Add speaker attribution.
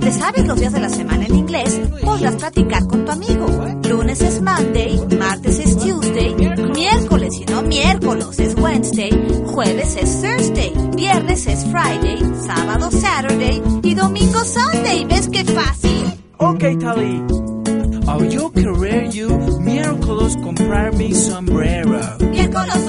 Speaker 1: te sabes los días de la semana en inglés, podrás platicar con tu amigo. Lunes es Monday, martes es Tuesday, miércoles y no miércoles es Wednesday, jueves es Thursday, viernes es Friday, sábado Saturday y domingo Sunday. ¿Ves qué fácil?
Speaker 2: Okay, Tali. Oh, yo querer you miércoles comprar mi sombrero.
Speaker 1: Miércoles